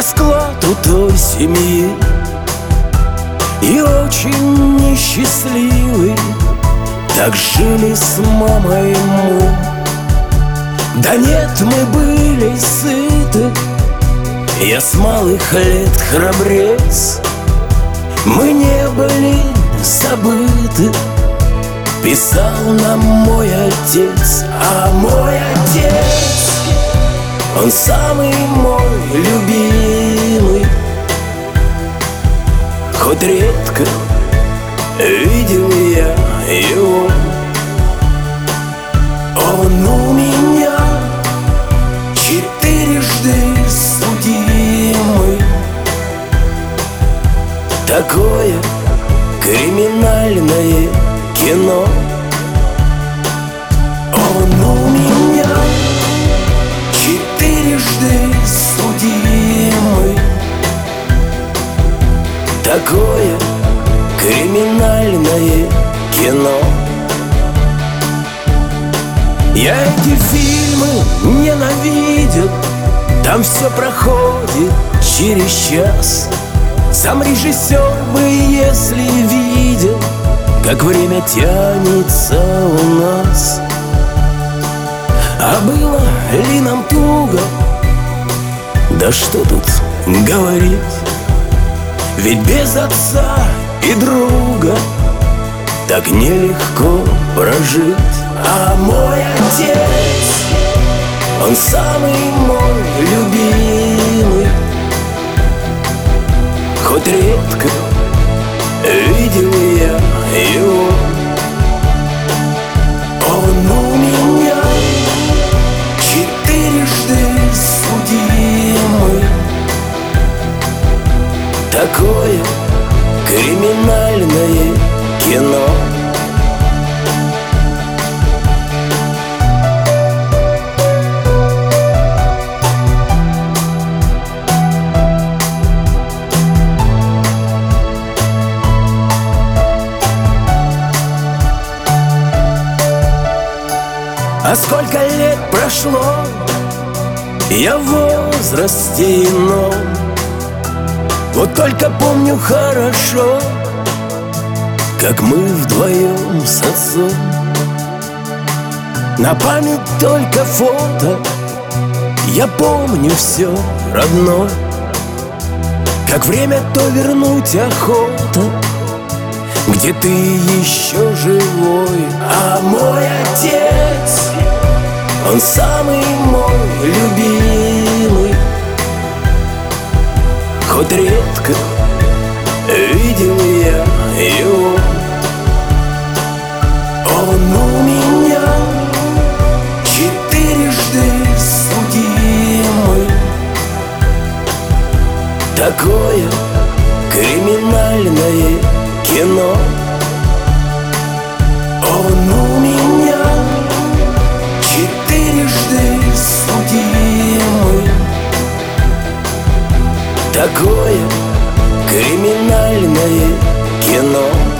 расклад у той семьи, и очень несчастливый. Так жили с мамой мы. Да нет, мы были сыты. Я с малых лет храбрец. Мы не были забыты. Писал нам мой отец. А мой отец, он самый мой любимый. Хоть редко видел я его, он у меня четырежды судимый. Такое криминальное кино. Он у меня четырежды судимый. Такое криминальное кино. Я эти фильмы ненавидел. Там все проходит через час. Сам режиссер бы, если видел, как время тянется у нас. А было ли нам туго? Да что тут говорить? Ведь без отца и друга так нелегко прожить. А мой отец, он самый мой любимый. Хоть редко видел я его, он у меня четырежды судимый. Такое криминальное кино. А сколько лет прошло, я в возрасте ином. Вот только помню хорошо, как мы вдвоем с отцом. На память только фото, я помню все родное. Как время то вернуть охота, где ты еще живой. А мой отец, он самый мой любимый. Хоть редко видел я его, он у меня четырежды судимый. Такое криминальное кино. Он у меня четырежды судимый. Такое криминальное кино.